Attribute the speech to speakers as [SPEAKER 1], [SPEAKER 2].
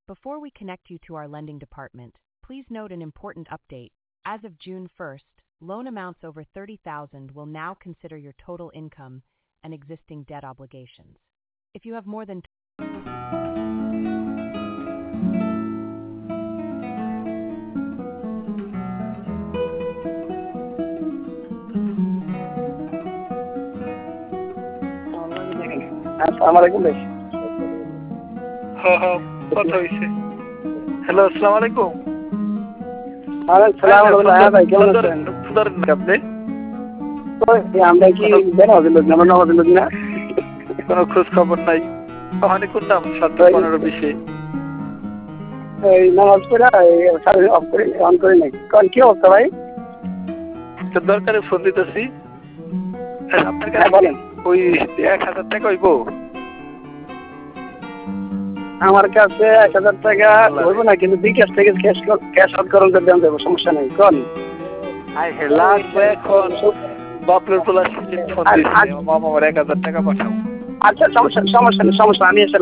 [SPEAKER 1] Before we connect you to our lending department, please note an important update. As of June 1st, loan amounts over $30,000 will now consider your total income and existing debt obligations. If you have more than
[SPEAKER 2] আসসালামু আলাইকুম ভাই।
[SPEAKER 3] হ্যাঁ কথা হয়েছে। Hello, আসসালামু আলাইকুম।
[SPEAKER 2] হ্যাঁ ভাই, কেমন আছেন?
[SPEAKER 3] আপনি
[SPEAKER 2] আমরা কি নামাজের লোক না, নামাজের লোক না?
[SPEAKER 3] কোনো খোঁজ খবর নাই। কখনই করলাম 7-15-20
[SPEAKER 2] এই নামাজ পড়া অফ করে অন করে নাই। কারণ কি অবস্থা ভাই?
[SPEAKER 3] তো দরকারে ফোন দিতেছি। আপনার
[SPEAKER 2] হ্যাঁ
[SPEAKER 3] কাছে
[SPEAKER 2] বলেন।
[SPEAKER 3] ওই 1000 টাকা হইব?
[SPEAKER 2] আমার কাছে 1000 টাকা হইব না, কিন্তু বিকাশ থেকে ক্যাশ আউট করুন করে দেন দেবো, সমস্যা নেই। কোন
[SPEAKER 3] লাগবে এখন বাপরের পোলা ফোন দিচ্ছে, মামা আমার 1000 টাকা পাঠাও।
[SPEAKER 2] আচ্ছা, সমস্যা নেই, আমি এসে